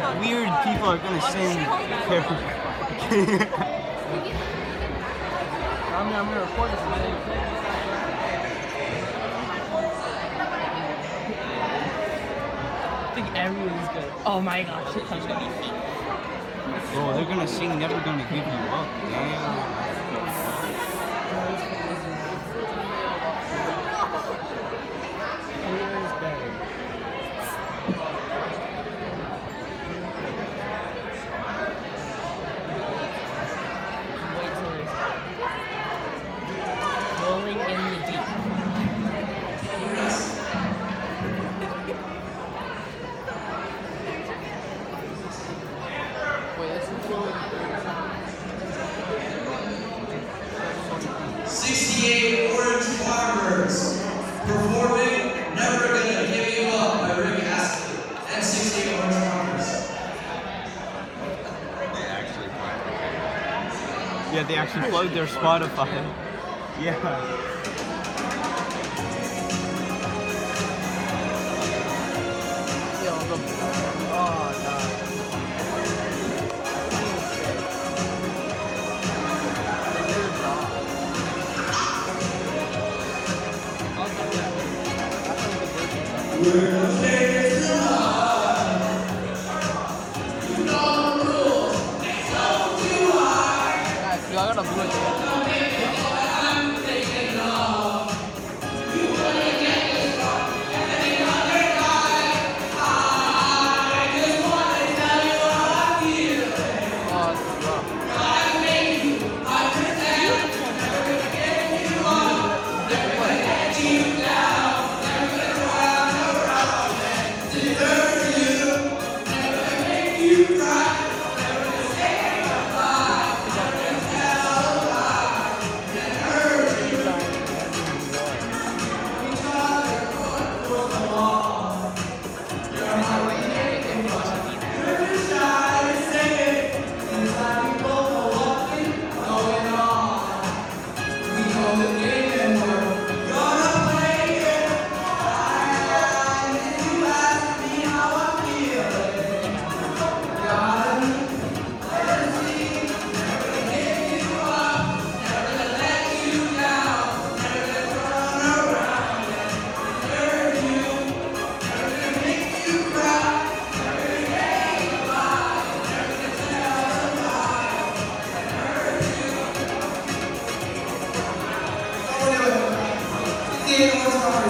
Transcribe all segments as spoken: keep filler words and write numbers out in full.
weird people are gonna sing. I mean, I'm gonna record this. I think everyone's good. Oh my gosh, it's gonna be feet. Oh, they're gonna sing Never Gonna Give You Up. Damn. Rolling in the deep. Wait, that's sixty-eight Orange Farmers performing Never Gonna Give You Up by Rick Astley and sixty-eight Orange Farmers. Yeah, they actually plugged their Spotify. Yeah. Yo, the, oh, no. I got a blue.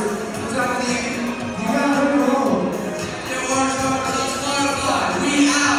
We have